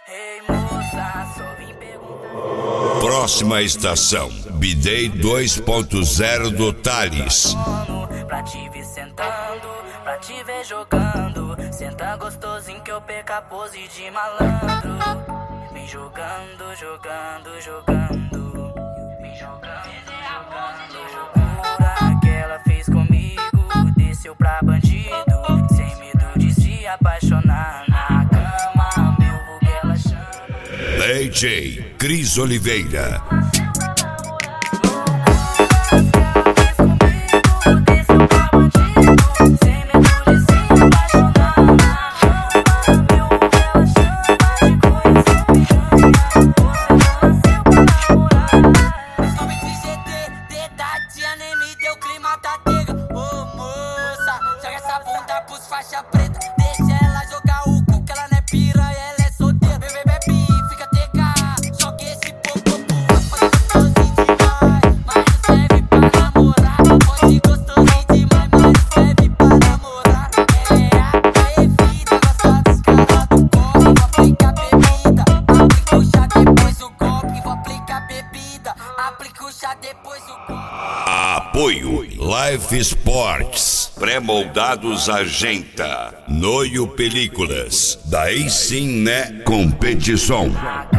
Ei moça, só vim perguntar. Próxima estação, Bidei 2.0 do Thales. Pra te ver sentando, pra te ver jogando. Senta gostosinho que eu perca a pose de malandro. Vem jogando, jogando, jogando. Vem jogando, jogando, jogando. Que ela fez comigo, desceu pra bandido. Sem medo de se apaixonar na cama. Meu vulgo ela chama. DJ Cris Oliveira. Faixa preta, deixa ela jogar o cu que ela não é piranha, ela é solteira. Bebê, bebe, fica TK, joga esse pouco tua, pode gostosinho demais, mas não serve pra namorar. Pode gostosinho demais, mas não serve pra namorar. Ela é a bebida, gosta dos caras do corre, vou aplicar bebida. Aplica o chá depois o golpe, vou aplicar bebida. Aplica o chá depois o golpe. Apoio Life Sports, pré-moldados Argenta, Noio Películas, daí sim né Competição.